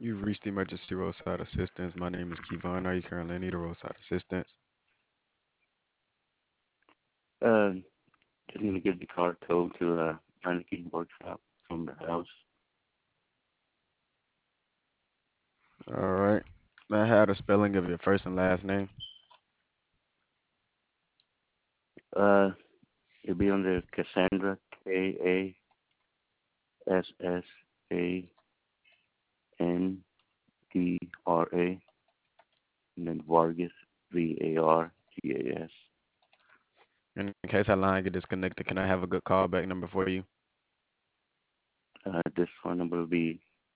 You've reached emergency roadside assistance. My name is Kevon. Are you currently in need of roadside assistance? Uh, just need to get the car towed to Heineken workshop from the house. All right. May I have the spelling of your first and last name? Uh, it'll be under Cassandra, Kassandra, and then Vargas, Vargas. In case our line get disconnected, can I have a good callback number for you? This phone number will be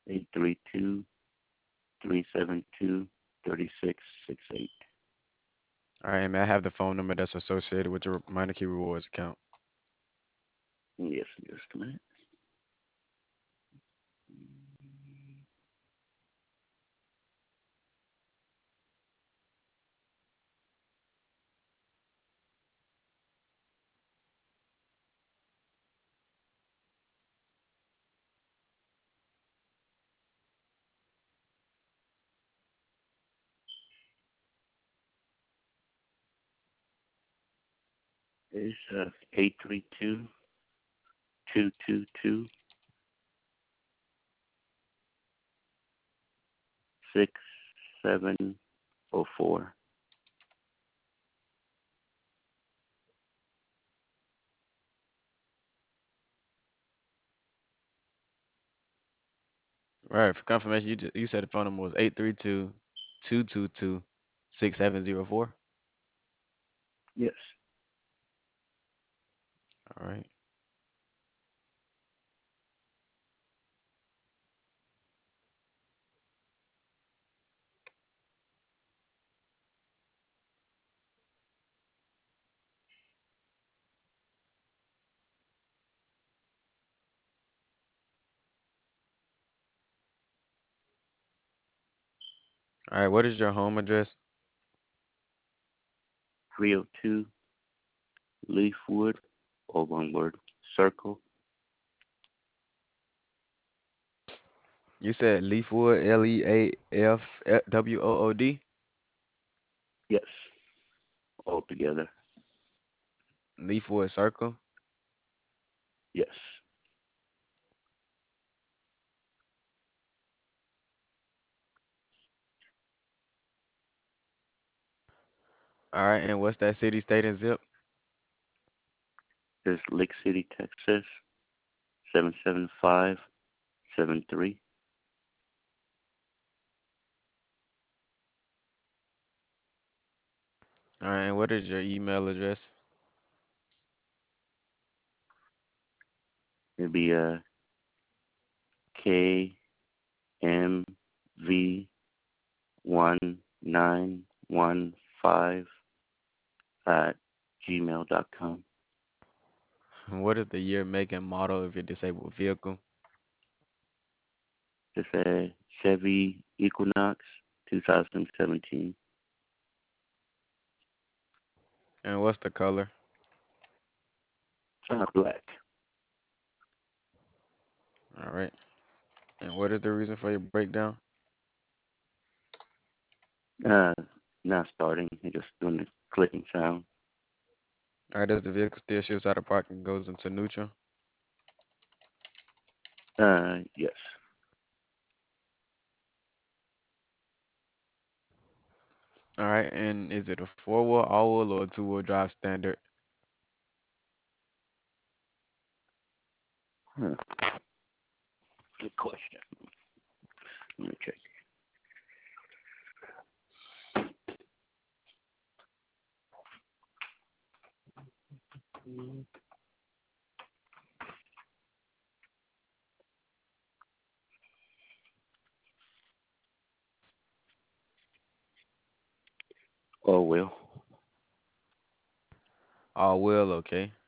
832-372-3668. All right, and may I have the phone number that's associated with your Meineke Rewards account? Yes, just a minute. It's 832-222-6704. All right, for confirmation, you said the phone number was 832-222-6704. Yes. All right. All right, what is your home address? 302 Leafwood, all one word, Circle. You said Leafwood, Leafwood. Yes, all together. Leafwood Circle. Yes. All right, and what's that city, state, and zip? There's Lake City, Texas, 77573. All right, and what is your email address? It'll be KMV1915 at gmail.com. And what is the year, make, and model of your disabled vehicle? It's a Chevy Equinox 2017. And what's the color? Black. All right. And what is the reason for your breakdown? Uh, Not starting. It's just doing the clicking sound. All right, does the vehicle still shifts out of park and goes into neutral? Yes. All right, and is it a four-wheel, all-wheel, or a two-wheel drive standard? Huh. Good question. Let me check. Oh, well. All-wheel, okay.